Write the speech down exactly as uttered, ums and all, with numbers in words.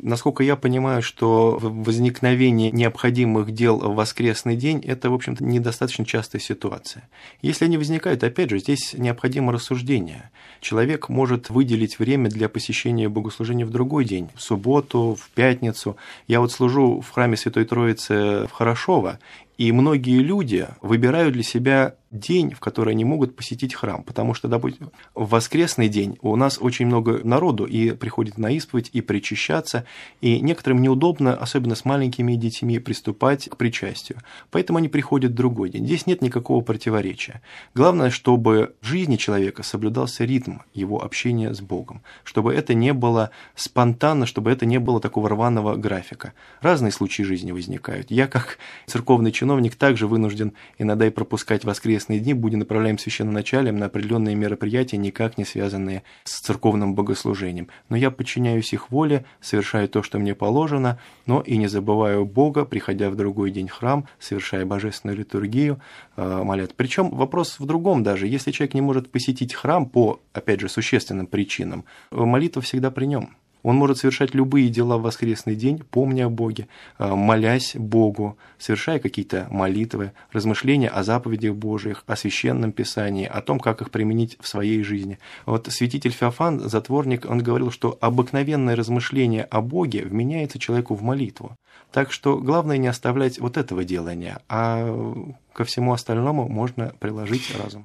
Насколько я понимаю, что возникновение необходимых дел в воскресный день – это, в общем-то, недостаточно частая ситуация. Если они возникают, опять же, здесь необходимо рассуждение. Человек может выделить время для посещения богослужения в другой день, в субботу, в пятницу. Я вот служу в храме Святой Троицы в Хорошово, и многие люди выбирают для себя день, в который они могут посетить храм, потому что, допустим, в воскресный день у нас очень много народу и приходит на исповедь, и причащаться, и некоторым неудобно, особенно с маленькими детьми, приступать к причастию. Поэтому они приходят в другой день. Здесь нет никакого противоречия. Главное, чтобы в жизни человека соблюдался ритм его общения с Богом, чтобы это не было спонтанно, чтобы это не было такого рваного графика. Разные случаи жизни возникают. Я, как церковный чиновник, также вынужден иногда и пропускать воскресные дни, будем направляем священноначалием на определенные мероприятия, никак не связанные с церковным богослужением. Но я подчиняюсь их воле, совершаю то, что мне положено, но и не забываю Бога, приходя в другой день в храм, совершая божественную литургию, молят. Причем вопрос в другом даже. Если человек не может посетить храм по, опять же, существенным причинам, молитва всегда при нем. Он может совершать любые дела в воскресный день, помня о Боге, молясь Богу, совершая какие-то молитвы, размышления о заповедях Божьих, о священном Писании, о том, как их применить в своей жизни. Вот святитель Феофан, затворник, он говорил, что обыкновенное размышление о Боге вменяется человеку в молитву. Так что главное не оставлять вот этого делания, а ко всему остальному можно приложить разум.